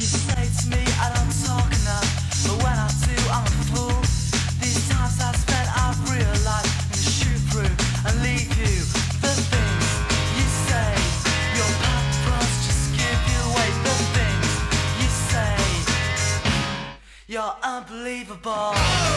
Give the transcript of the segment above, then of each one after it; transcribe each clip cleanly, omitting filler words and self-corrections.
You're unbelievable.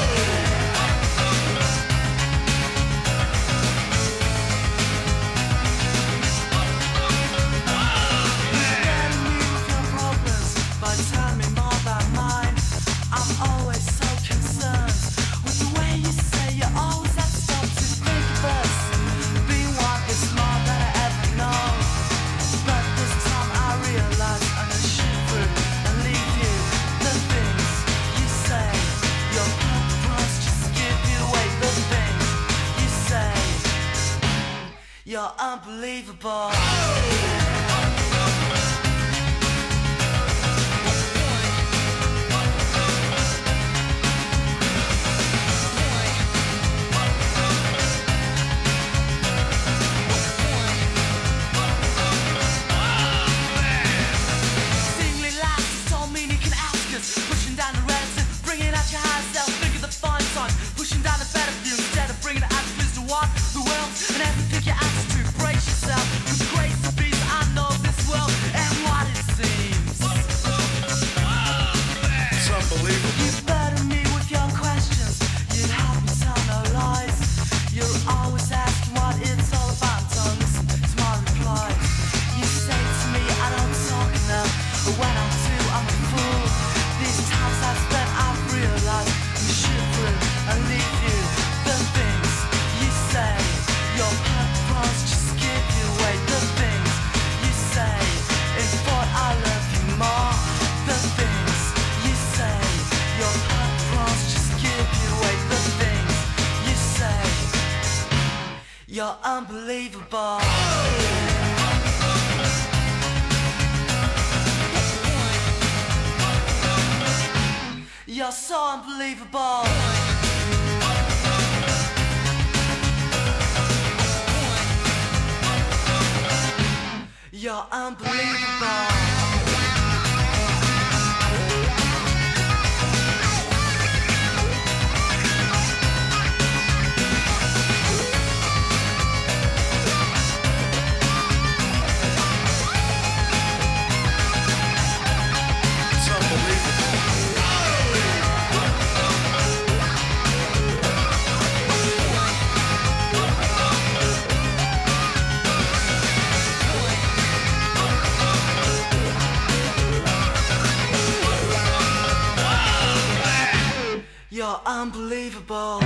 You're unbelievable. You're unbelievable. You're so unbelievable. You're unbelievable. You're unbelievable.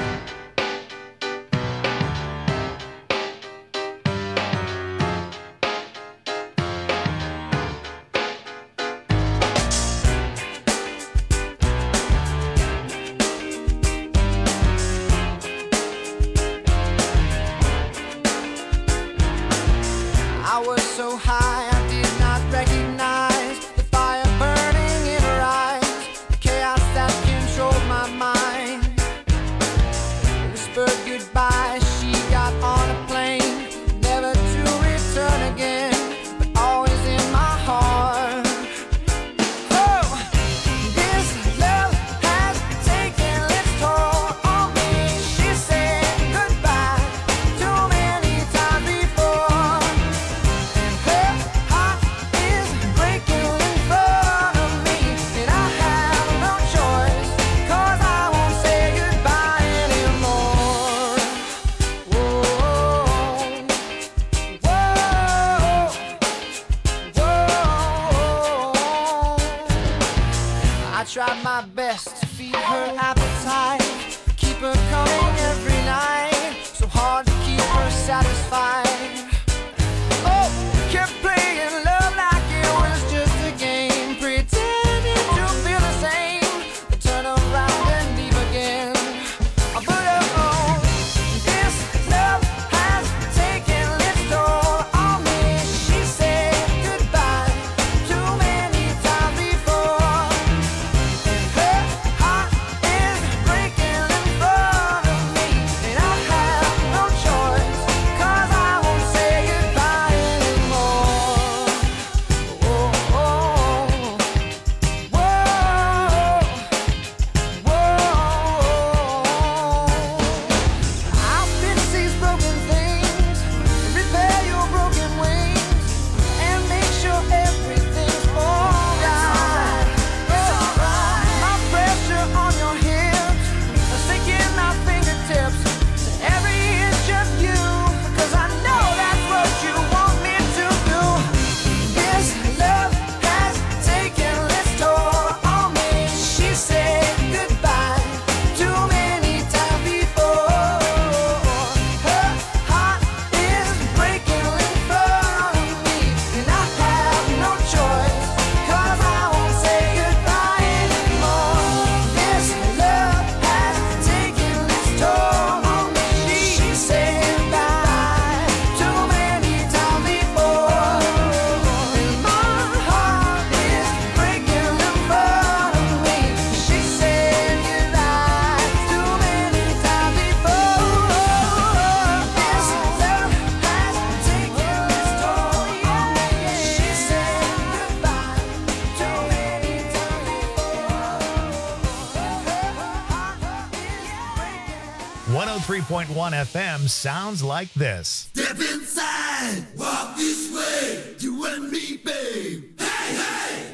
I was so high I did not recognize the fire burning in her eyes, the chaos that controlled my mind. Whispered goodbye, she got on a plane, never to return again, but always in my heart. Oh, this love has taken its toll on me. She said goodbye too many times before, and her heart is breaking in front of me, and I have no choice, 'cause I won't say goodbye anymore. Whoa, whoa, whoa. I tried my best to feed her appetite, keep her coming every night, so hard to keep her satisfied. Oh, kept playing love like it was just a game, pretending to feel the same, but turn around and leave again. But oh, this love has taken its toll on me. She said goodbye too many times before, and her heart is breaking in front of me, and I have no choice, 'cause I won't say goodbye anymore. 103.1 FM sounds like this. Step inside, walk this way, you and me, babe. Hey, hey!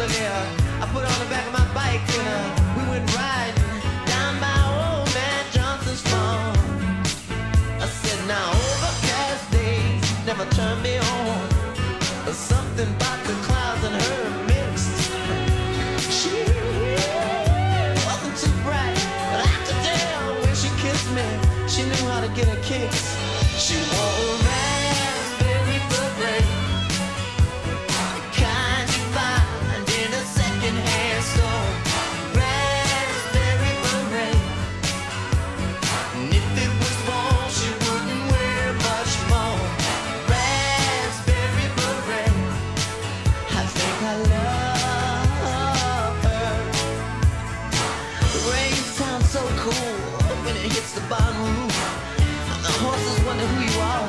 look here. I put on the back of my bike and we went riding down by old man Johnson's farm. I said, now overcast days never turn me on. There's something about the clouds and her mixed. She wasn't too bright, but I could tell when she kissed me, she knew how to get her kicks. She wore a raspberry beret, the kind you find in a second-hand store. Raspberry beret, and if it was warm, she wouldn't wear much more. Raspberry beret, I think I love her. The rain sounds so cool when it hits the barn roof. The horses wonder who you are.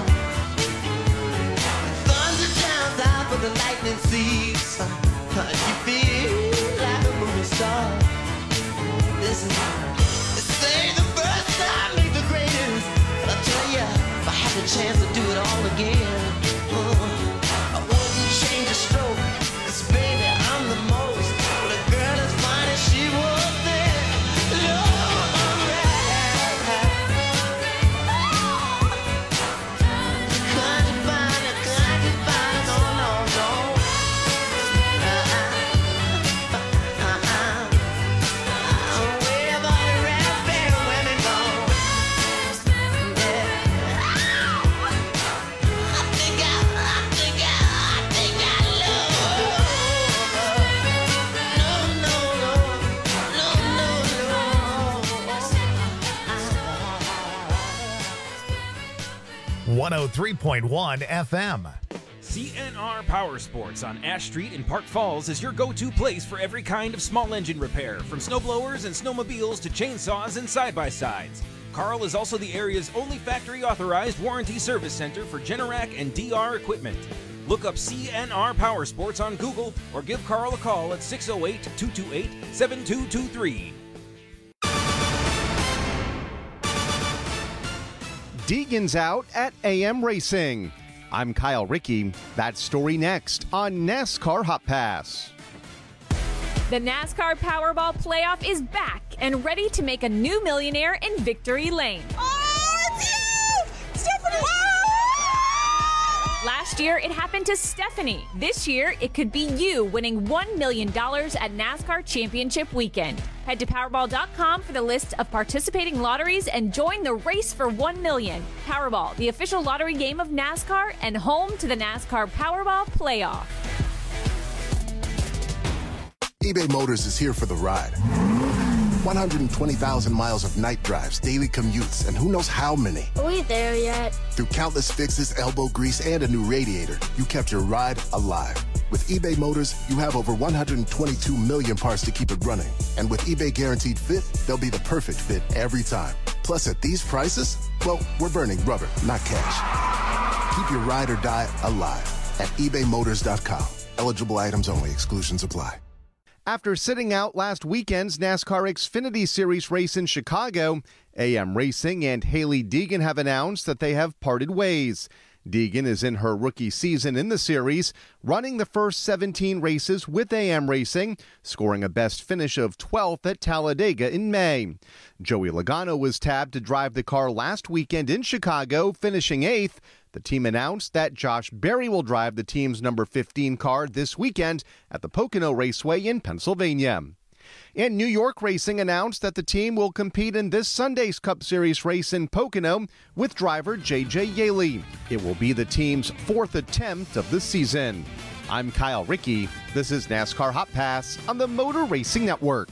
Thunder drowns out, but the lightning sees. You feel like a movie star. Listen, they say the first time ain't the greatest, but I tell ya, if I had the chance to do it all again, I wouldn't change a stroke. 'Cause baby, I'm the most. But a girl as fine as she was then, Lord, .1 FM. CNR Power Sports on Ash Street in Park Falls is your go-to place for every kind of small engine repair, from snowblowers and snowmobiles to chainsaws and side-by-sides. Carl is also the area's only factory-authorized warranty service center for Generac and DR equipment. Look up CNR Power Sports on Google or give Carl a call at 608-228-7223. Deegan's out at AM Racing. I'm Kyle Rickey. That story next on NASCAR Hot Pass. The NASCAR Powerball Playoff is back and ready to make a new millionaire in Victory Lane. Oh, it's you! Stephanie! Last year, it happened to Stephanie. This year, it could be you winning $1 million at NASCAR Championship Weekend. Head to Powerball.com for the list of participating lotteries and join the race for $1 million. Powerball, the official lottery game of NASCAR and home to the NASCAR Powerball Playoff. eBay Motors is here for the ride. 120,000 miles of night drives, daily commutes, and who knows how many. Are we there yet? Through countless fixes, elbow grease, and a new radiator, you kept your ride alive. With eBay Motors, you have over 122 million parts to keep it running. And with eBay Guaranteed Fit, they'll be the perfect fit every time. Plus, at these prices, well, we're burning rubber, not cash. Keep your ride or die alive at ebaymotors.com. Eligible items only. Exclusions apply. After sitting out last weekend's NASCAR Xfinity Series race in Chicago, AM Racing and Hailie Deegan have announced that they have parted ways. Deegan is in her rookie season in the series, running the first 17 races with AM Racing, scoring a best finish of 12th at Talladega in May. Joey Logano was tabbed to drive the car last weekend in Chicago, finishing 8th. The team announced that Josh Berry will drive the team's number 15 car this weekend at the Pocono Raceway in Pennsylvania. And New York Racing announced that the team will compete in this Sunday's Cup Series race in Pocono with driver J.J. Yaley. It will be the team's 4th attempt of the season. I'm Kyle Rickey. This is NASCAR Hot Pass on the Motor Racing Network.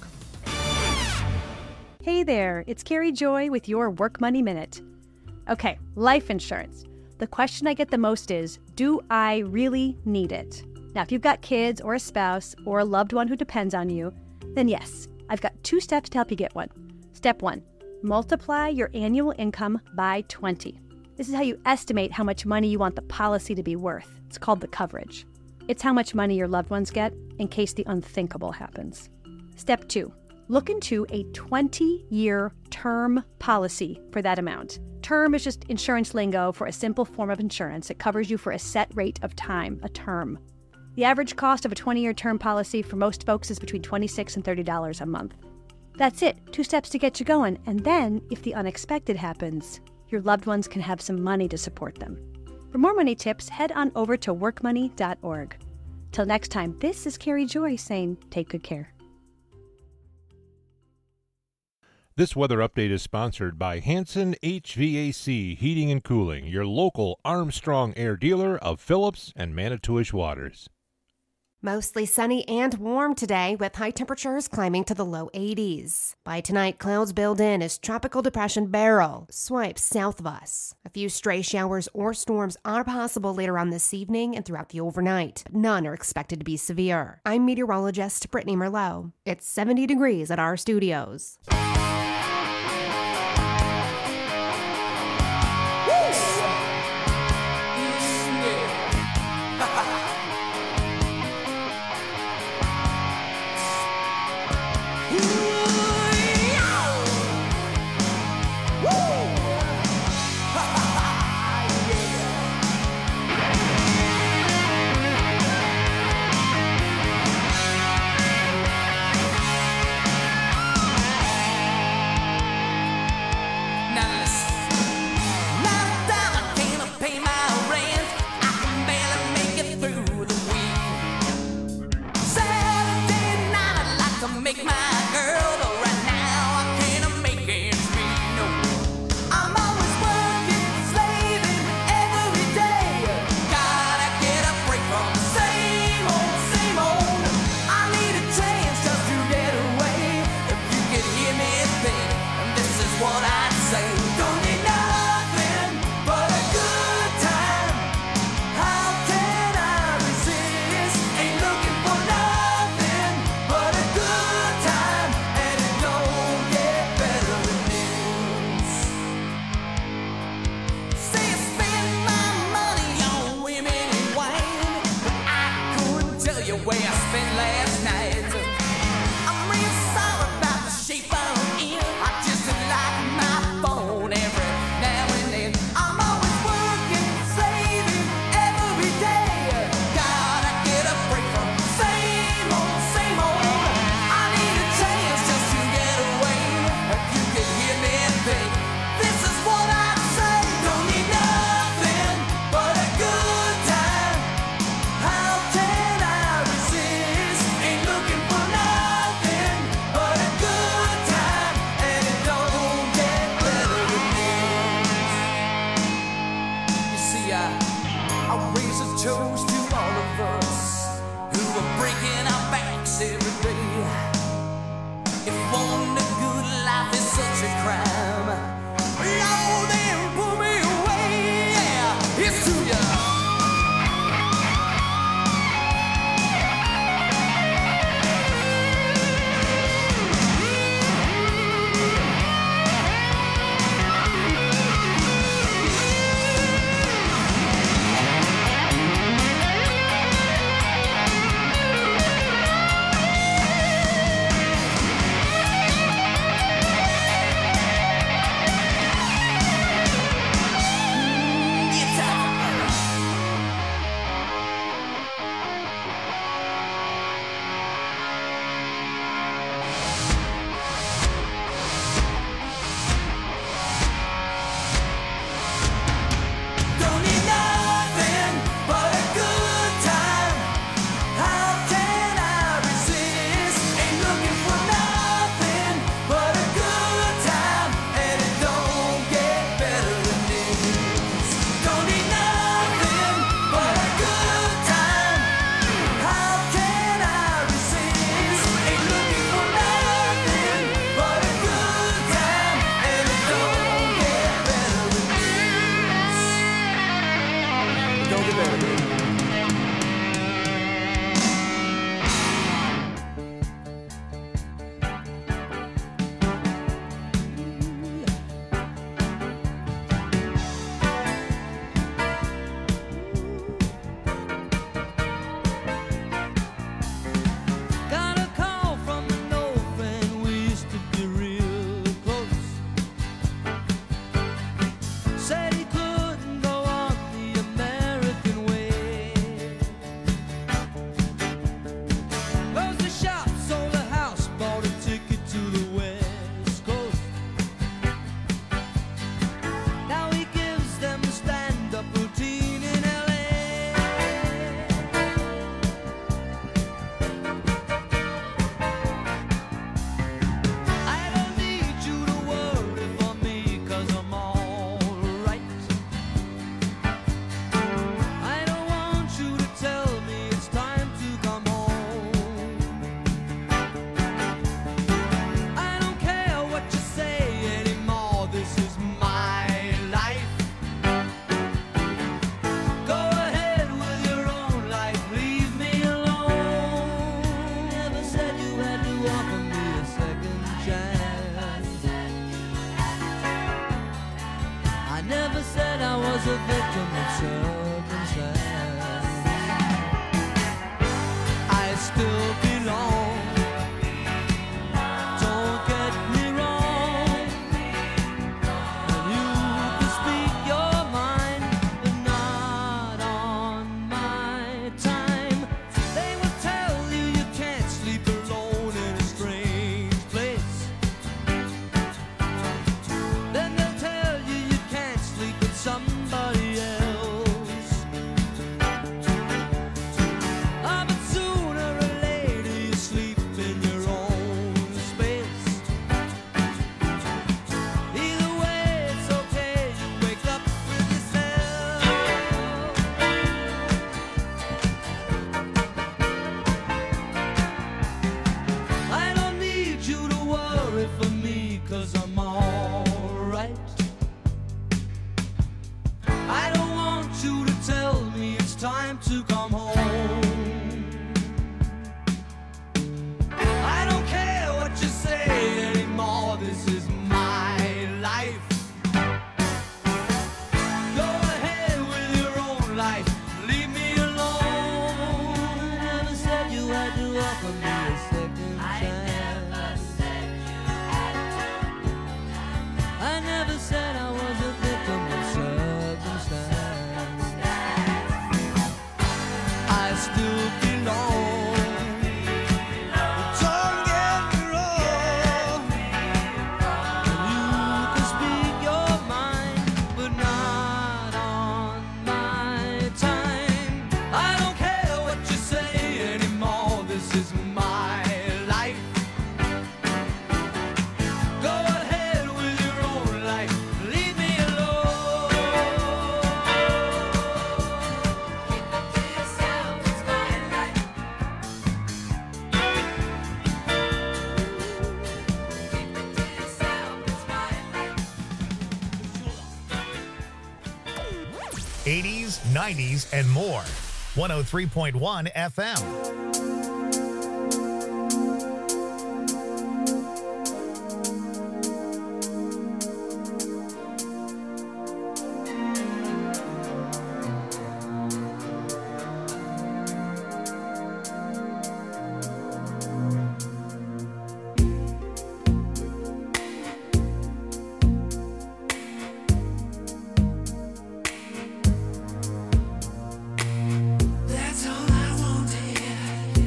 Hey there, it's Carrie Joy with your Work Money Minute. Okay, life insurance. The question I get the most is, do I really need it? Now, if you've got kids or a spouse or a loved one who depends on you, then yes, I've got 2 steps to help you get one. Step 1, multiply your annual income by 20. This is how you estimate how much money you want the policy to be worth. It's called the coverage. It's how much money your loved ones get in case the unthinkable happens. Step 2, look into a 20-year term policy for that amount. Term is just insurance lingo for a simple form of insurance. It covers you for a set rate of time, a term. The average cost of a 20-year term policy for most folks is between $26 and $30 a month. That's it, 2 steps to get you going, and then, if the unexpected happens, your loved ones can have some money to support them. For more money tips, head on over to workmoney.org. Till next time, this is Carrie Joy saying take good care. This weather update is sponsored by Hanson HVAC Heating and Cooling, your local Armstrong Air dealer of Phillips and Manitowish Waters. Mostly sunny and warm today, with high temperatures climbing to the low 80s. By tonight, clouds build in as Tropical Depression Beryl swipes south of us. A few stray showers or storms are possible later on this evening and throughout the overnight. None are expected to be severe. I'm meteorologist Brittany Merlot. It's 70 degrees at our studios. was a victim of circumstance. I still belong. Don't get me wrong. You can speak your mind, but not on my time. They will tell you you can't sleep alone in a strange place. Then they'll tell you you can't sleep with somebody else. Ah, but sooner or later you sleep in your own space. Either way, it's okay, you wake up with yourself. I don't need you to worry for me, 'cause I'm alright. I don't want you to tell me it's time to come home. I don't care what you say anymore, this is my life. Go ahead with your own life, leave me alone. I never said you had to offer me a second chance. I never said I was a victim of circumstance. I still belong. Don't get me wrong. You can speak your mind, but not on my time. I don't care what you say anymore, this is my life. Go ahead with your own life, leave me alone. Keep it to yourself, it's my life. Keep it to yourself, it's my life. 80s, 90s, and more. 103.1 FM. That's all I wanted.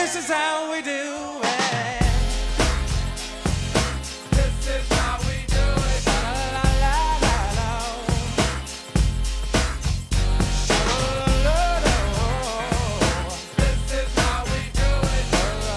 This is how we do it. This is how we do it. This is how we do it.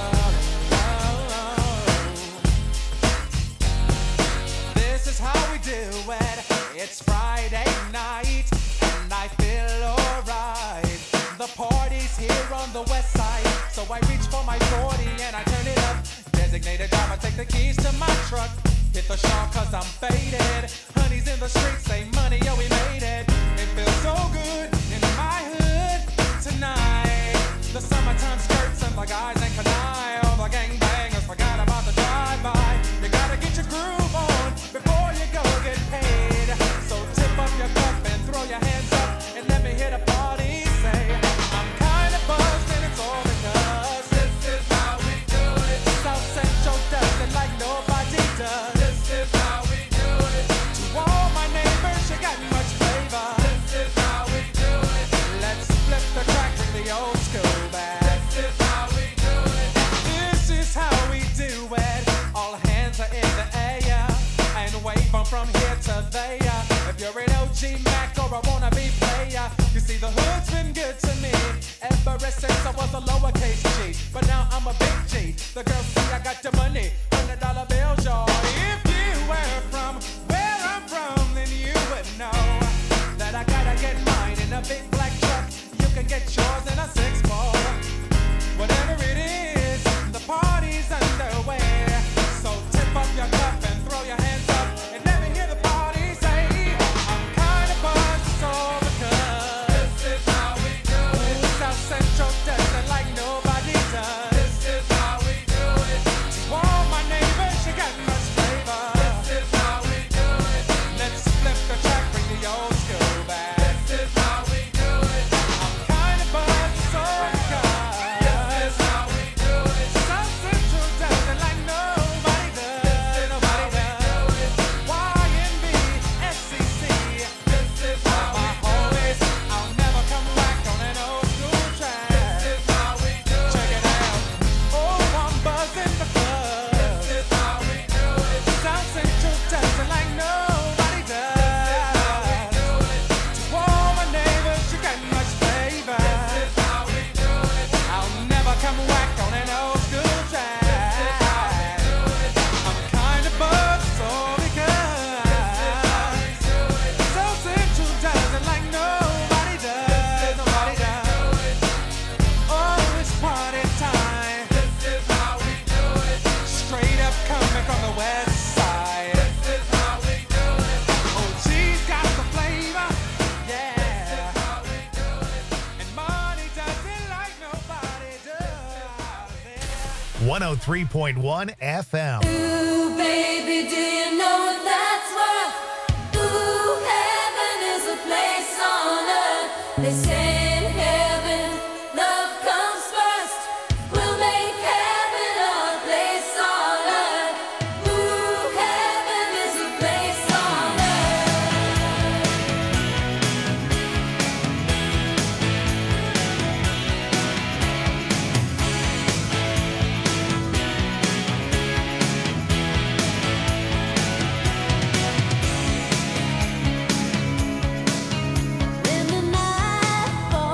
This is how we do it. It's Friday night and I feel alright. The party's here on the west side, so I reach for my 40 and I turn it up. Designated driver, take the keys to my truck. Hit the shawl cause I'm faded. Honey's in the streets, say money, yo, we made it. It feels so good in my hood tonight. The summertime skirts and the guys ain't canine. All the gangbangers forgot about the drive-by. You gotta get your groove on before you go get paid. So tip up your cup and throw your hands up and let me hear the party say, I'm kinda buzzed and it's all because This is how we do it. South Central does it like nobody does. This is how we do it. To all my neighbors, you got much flavor. This is how we do it. Let's flip the track, bring the old school back. This is how we do it. This is how we do it. All hands are in the air and wave from here to there. If you're an OG Mac or a wannabe player, you see the hood's been good to me ever since I was a lowercase G. But now I'm a big G. The girls see I got the money, $100 bills, y'all. If you were from where I'm from, then you would know that I gotta get mine in a big black truck. You can get yours in a 6-4. Whatever it is, the party's underway. So tip up your cup and throw your hands up and let me hear the party say, I'm kinda buzzed, it's all because This is how we do it. South Central does it like nobody does. This is how we do it. To all my neighbors, you got much flavor. This is how we do it. Let's flip the track, bring the old school back. This is how we do it. I'm kinda buzzed, it's all because This is how we do it. South Central does it like nobody does. Nobody does. YNB, SCC. This is how My homies, I'll never come back on an old school track. This is how we do it. Check it out. Oh, I'm buzzing the club. This is how we do it. South Central does it like nobody does. Do it. To all my neighbors, you got much flavor. This is how we do it. I'll never come back on an old school track. I'm kinda buzzed, so because South Central does it like nobody does. Nobody does. Oh, it's party time. This is how we do it. Straight up coming from the west side. This is how we do it. Oh, she's got the flavor. Yeah. How we do it. And money does it like nobody does. 103.1 FM. Ooh, baby, do you know what that's worth? Ooh, heaven is a place on earth. They say in heaven, love comes first. We'll make heaven our place on earth. Ooh, heaven is a place on When the night falls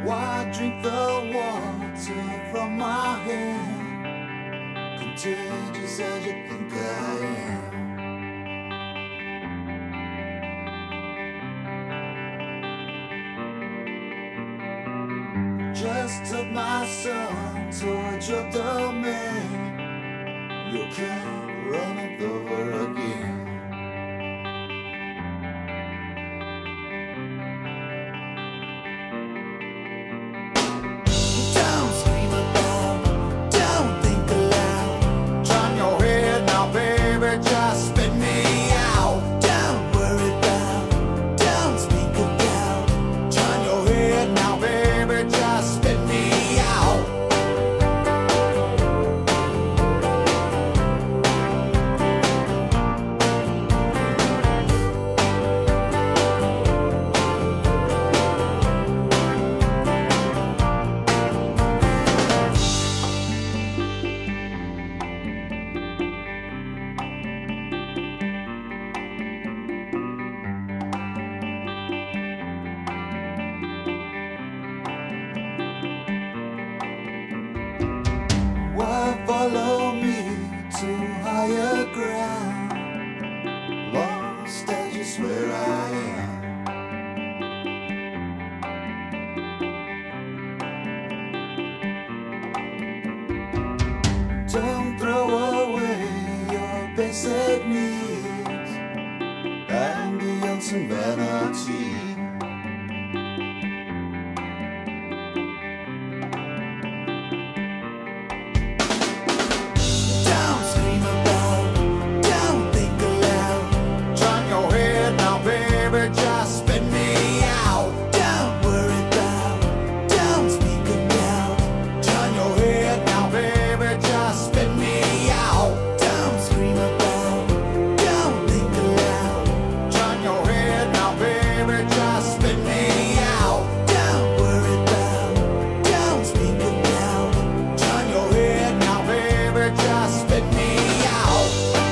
Why drink the water from my hand? Contagious as you think I am. Just took my son towards your domain. You can't run it over again. Don't scream aloud, don't think aloud. Turn your head now, baby, just spit me out. Don't worry about, don't speak about. Turn your head now, baby, just spit me out. Why follow me to higher ground? Lost as you swear I am. Don't throw away your basic needs. Ambience and vanity. Don't scream about, don't think aloud. Turn your head now, baby, just spit me out. Don't worry about, don't speak about. Turn your head now, baby, just spit me out. Don't scream about, don't think aloud. Turn your head now, baby, just spit me out. Don't worry about, don't speak about. Turn your head now, baby, just spit me out.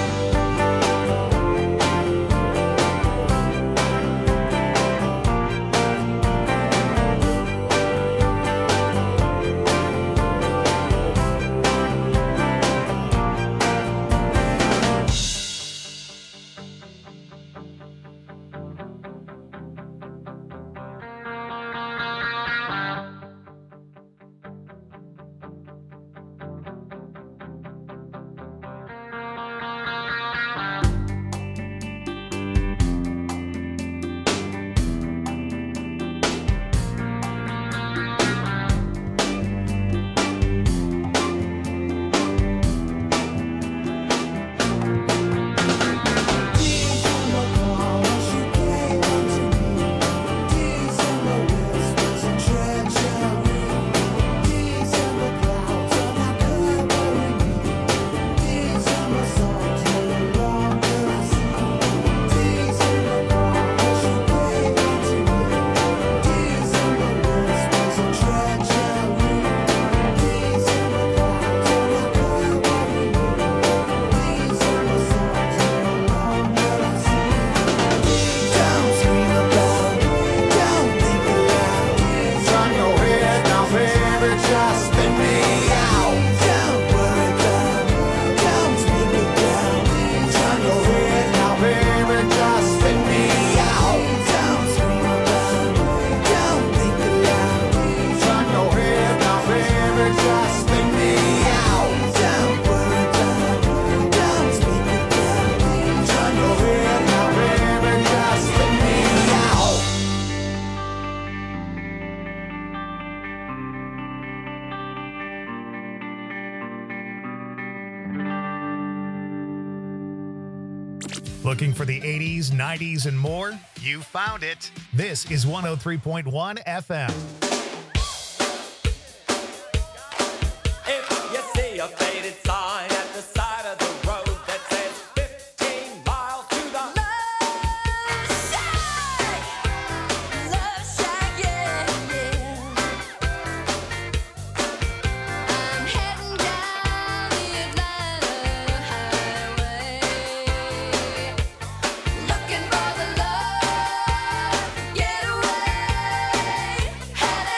Don't scream about, don't think aloud. Turn your head now, baby, just spit me out. Don't worry about, don't speak about. Turn your head now, baby, just spit me out. Don't scream about, don't think aloud. Turn your head now, baby, just spit me out. Don't worry about, don't speak about. Turn your head now, baby, just spit me out. Looking for the 80s, 90s, and more? You found it. This is 103.1 FM. If you see a faded sign at the side of the road that says 15 miles to the Love shack, yeah, yeah. I'm heading down the Atlanta highway, looking for the love getaway. Had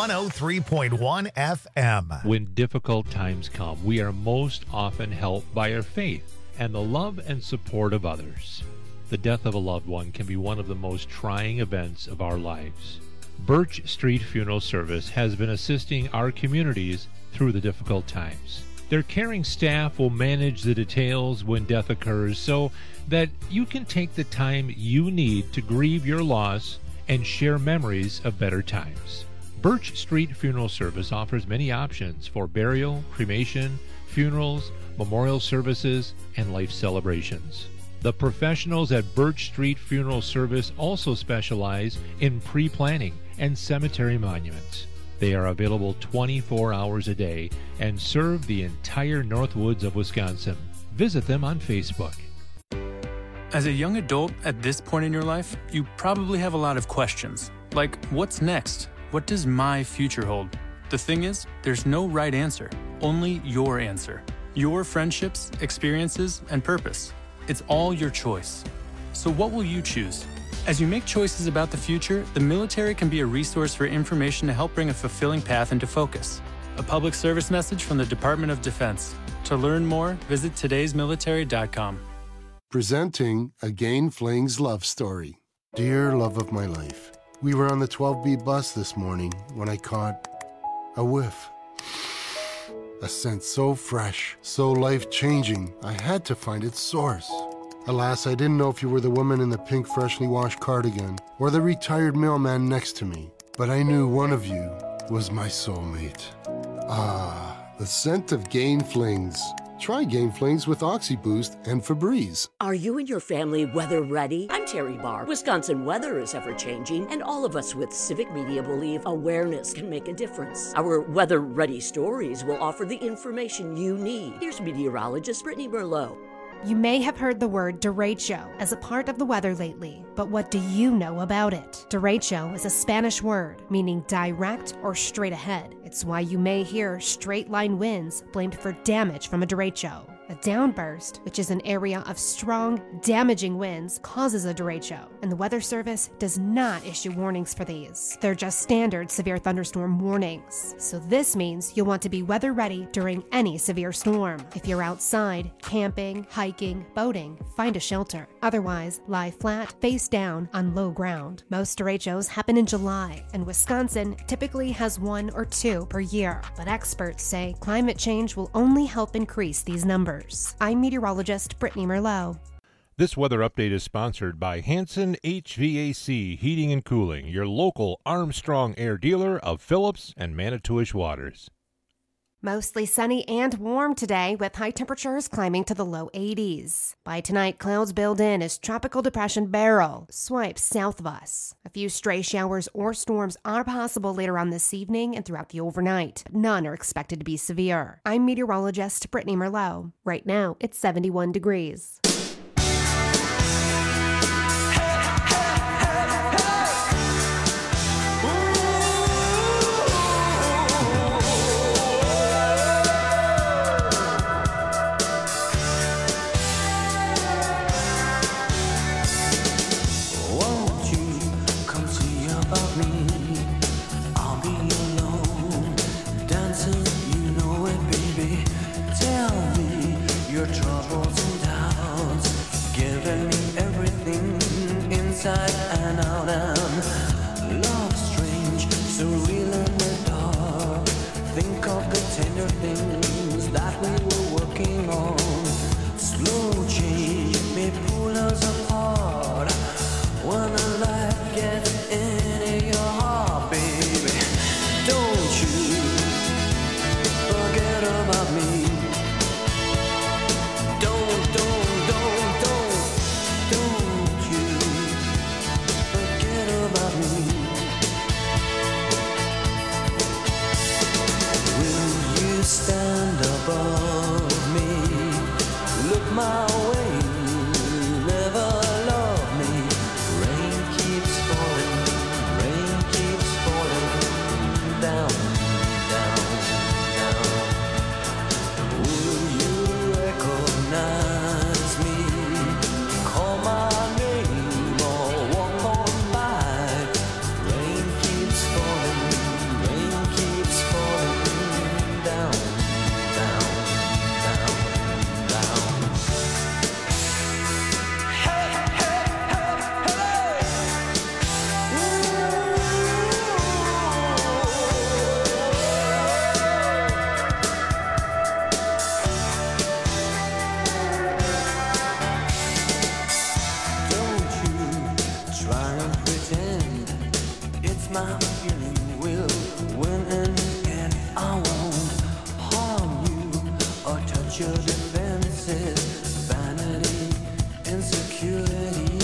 103.1 FM. When difficult times come, we are most often helped by our faith and the love and support of others. The death of a loved one can be one of the most trying events of our lives. Birch Street Funeral Service has been assisting our communities through the difficult times. Their caring staff will manage the details when death occurs so that you can take the time you need to grieve your loss and share memories of better times. Birch Street Funeral Service offers many options for burial, cremation, funerals, memorial services, and life celebrations. The professionals at Birch Street Funeral Service also specialize in pre-planning and cemetery monuments. They are available 24 hours a day and serve the entire Northwoods of Wisconsin. Visit them on Facebook. As a young adult at this point in your life, you probably have a lot of questions. Like, what's next? What does my future hold? The thing is, there's no right answer, only your answer. Your friendships, experiences, and purpose. It's all your choice. So what will you choose? As you make choices about the future, the military can be a resource for information to help bring a fulfilling path into focus. A public service message from the Department of Defense. To learn more, visit todaysmilitary.com. Presenting Again Fling's love story. Dear love of my life, we were on the 12B bus this morning when I caught a whiff. A scent so fresh, so life-changing, I had to find its source. Alas, I didn't know if you were the woman in the pink freshly washed cardigan or the retired mailman next to me, but I knew one of you was my soulmate. Ah, the scent of Gain Flings. Try Gain Flings with OxyBoost and Febreze. Are you and your family weather ready? I'm Terry Barr. Wisconsin weather is ever-changing, and all of us with civic media believe awareness can make a difference. Our Weather Ready stories will offer the information you need. Here's meteorologist Brittany Merlot. You may have heard the word derecho as a part of the weather lately, but what do you know about it? Derecho is a Spanish word meaning direct or straight ahead. It's why you may hear straight line winds blamed for damage from a derecho. A downburst, which is an area of strong, damaging winds, causes a derecho, and the Weather Service does not issue warnings for these. They're just standard severe thunderstorm warnings. So this means you'll want to be weather ready during any severe storm. If you're outside, camping, hiking, boating, find a shelter. Otherwise, lie flat, face down, on low ground. Most derechos happen in July, and Wisconsin typically has 1 or 2 per year. But experts say climate change will only help increase these numbers. I'm meteorologist Brittany Merlot. This weather update is sponsored by Hanson HVAC Heating and Cooling, your local Armstrong Air dealer of Phillips and Manitowish Waters. Mostly sunny and warm today with high temperatures climbing to the low 80s. By tonight, clouds build in as Tropical Depression Beryl swipes south of us. A few stray showers or storms are possible later on this evening and throughout the overnight, but none are expected to be severe. I'm meteorologist Brittany Merlot. Right now, it's 71 degrees. Your troubles and doubts. about your defenses, vanity, insecurity.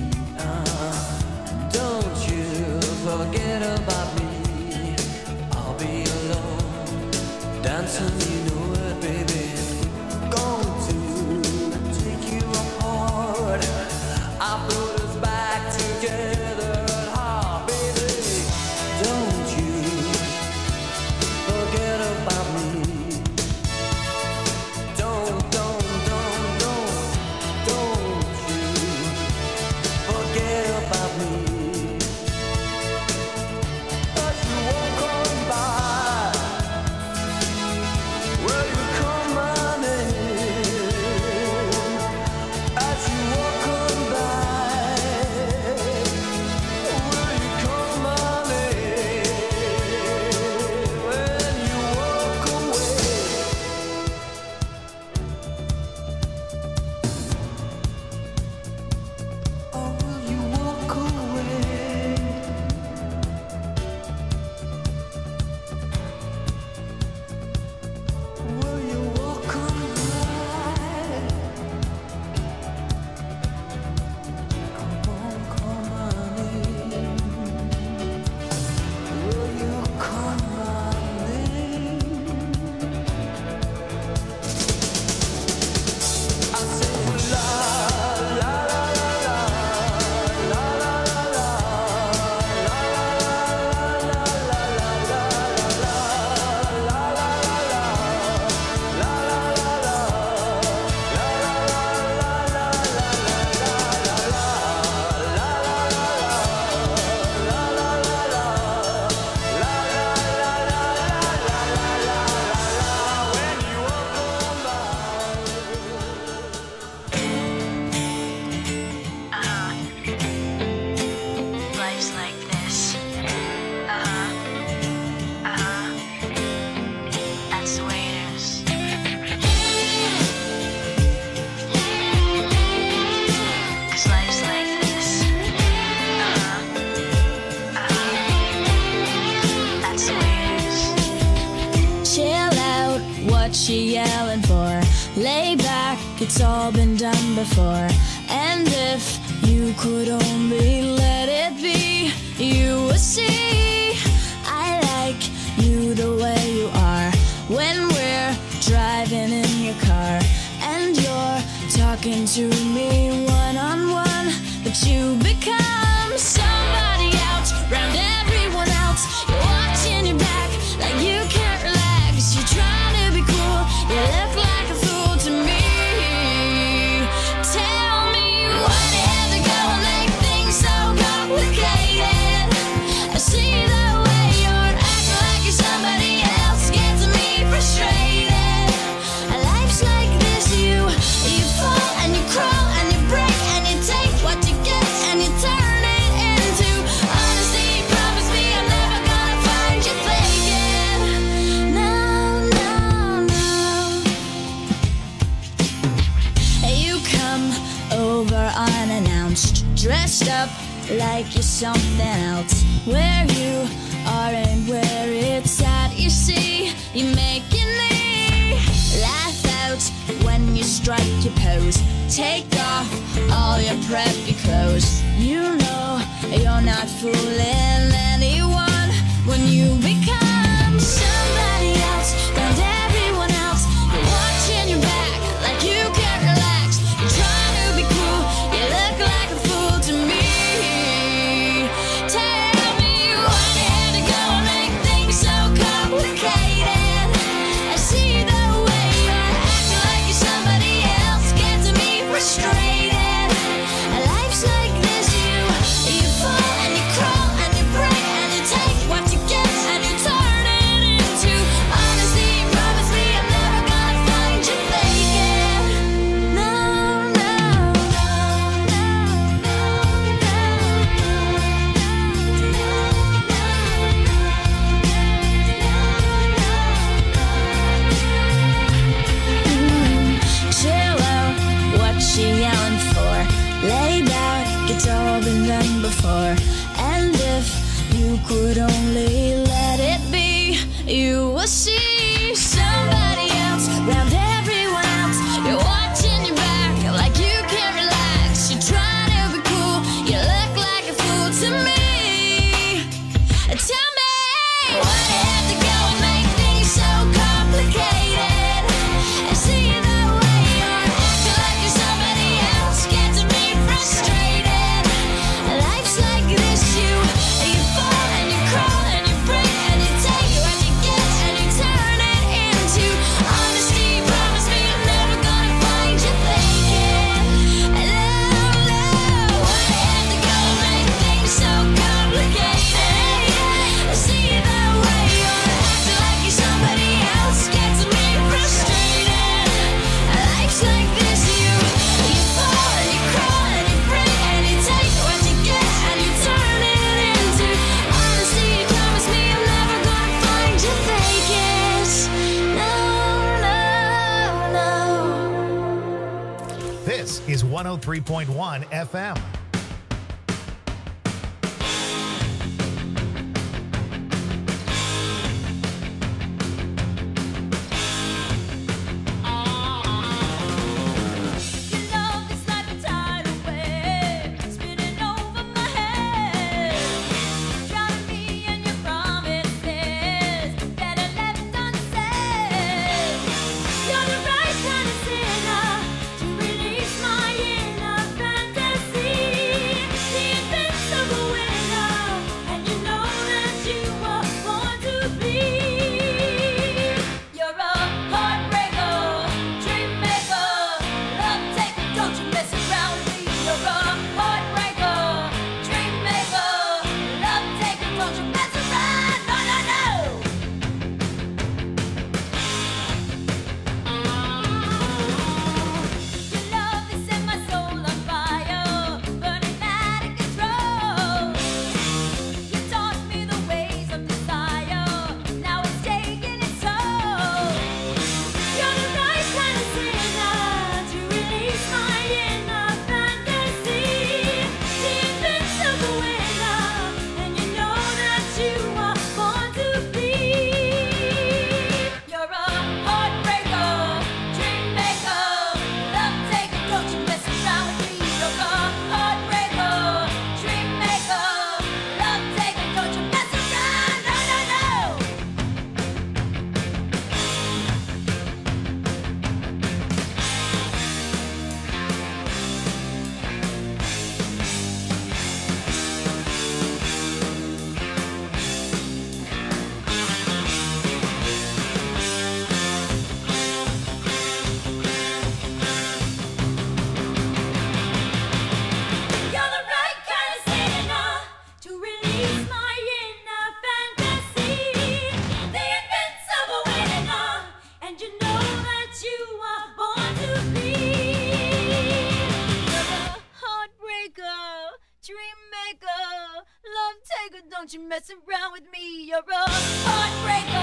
Don't you forget about me. I'll be alone, dancing, you know it, baby. Going to take you apart. I put us back together at heart, baby. Don't you forget about me. Don't you forget about me. As you walk on by, will you call my name? As you walk on by, will you call my name? When you walk away. Or will you walk away? Will you walk on by? Come on, call my name. Will you call my name? I say la la la la la la la Life's like this. That's the way it is. 'Cause life's like this. That's the way it is. Chill out, what you yelling for? Lay back, it's all been done before. And if you could only let it be, you would see I like you the way you are. When we're driving in your car and you're talking to me one-on-one, but you become somebody else round everyone else. You're watching your back like you can't relax. You're trying to be cool, you look like a fool to me. Tell me what you have to go and make things so complicated. I see the way you're acting like you're somebody else, gets me frustrated. Life's like this, you fall and you crawl and you break and you take what you get and you turn it into honesty. Promise me I'm never gonna find you faking. No, no, no. You come over unannounced, dressed up like you're something else. Where you are and where it's at, you see, you're making me laugh out when you strike your pose. Take off all your preppy clothes. You know you're not fooling anyone when you become somebody else round everyone else. You're watching your back like you can't relax. You're trying to be cool, you look like a fool to me. Tell me why you had to go and make things so complicated. I see the way you're acting like you're somebody else, gets me frustrated. Life's like this, you fall and you crawl and you break and you take what you get and you turn it into honesty. Promise me I'm never gonna find you faking. No, no, no, no, chill out, what you yelling for? Lay back, it's all been done before. And if you could only let it be, you will see somebody else round everyone is 103.1 FM. Don't you mess around with me, you're a heartbreaker.